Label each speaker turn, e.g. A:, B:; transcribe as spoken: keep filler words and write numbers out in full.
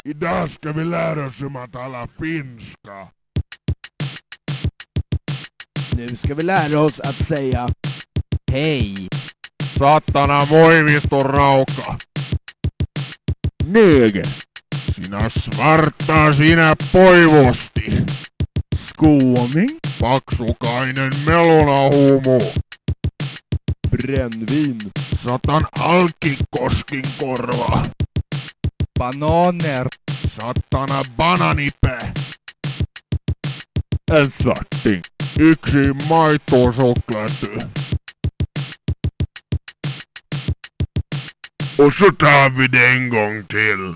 A: Idag ska vi lära oss om att tala finska.
B: Nu ska vi lära oss att säga hej.
A: Satana moi vittu rauka.
B: Neger.
A: Sinä svarta sinä poivosti.
B: Skåning.
A: Paksukainen melonahumu.
B: Brännvin.
A: Satan alkikoskin korva.
B: Bananer.
A: Satana bananipe.
B: En svarting.
A: Yksi maitosokläty. Och så tar vi det en gång till.